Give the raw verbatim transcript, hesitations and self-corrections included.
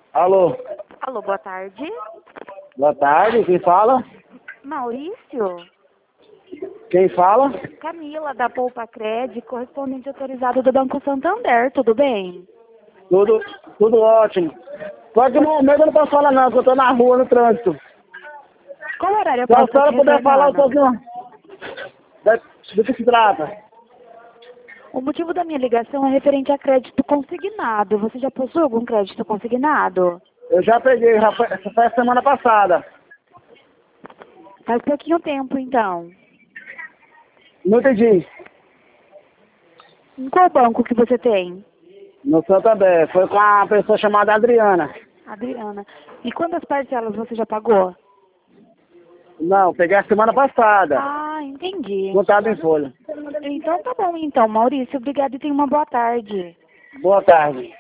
Alô, Alô, boa tarde. boa tarde, quem fala? Maurício? Quem fala? Camila, da Poupa Cred, correspondente autorizado do Banco Santander, tudo bem? Tudo, tudo ótimo. Só que no momento eu não posso falar não, porque eu tô na rua, no trânsito. Qual horário eu Se a posso estar te senhora puder falar um retornando? pouquinho da- do que se trata. O motivo da minha ligação é referente a crédito consignado. Você já possui algum crédito consignado? Eu já peguei, já foi, essa foi a semana passada. Faz pouquinho tempo, então. Não entendi. Em qual banco que você tem? No Santander, foi com uma pessoa chamada Adriana. Adriana. E quantas parcelas você já pagou? Não, peguei a semana passada. Ah, entendi. Contado em folha. Então tá bom, então, Maurício. Obrigada e tenha uma boa tarde. Boa tarde.